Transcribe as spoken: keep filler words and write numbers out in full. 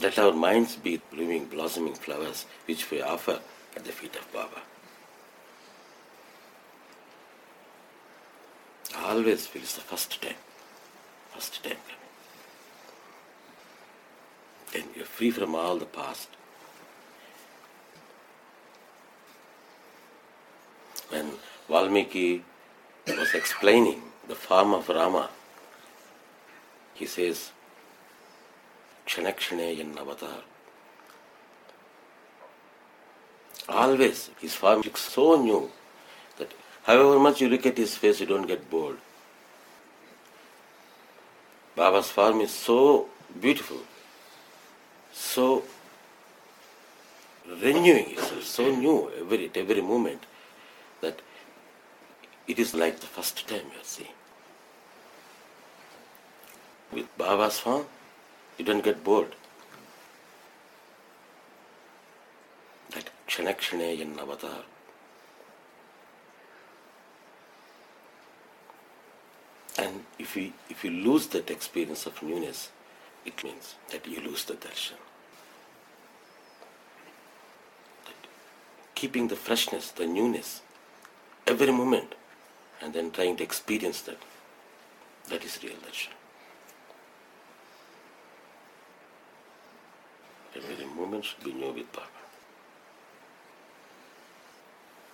Let our minds be blooming, blossoming flowers which we offer at the feet of Baba. Always feels the first time, first time coming. Then you're free from all the past. When Valmiki was explaining the form of Rama, he says, Kshanakshane yan avatar. Always his form looks so new that however much you look at his face, you don't get bored. Baba's form is so beautiful, so renewing itself, so new every, at every moment, that it is like the first time you are seeing. With Baba's form, you don't get bored. That Kshanakshane yan avatar. And if you, if you lose that experience of newness, it means that you lose the darshan. That keeping the freshness, the newness, every moment, and then trying to experience that, that is real darshan. Every moment should be new with Baba.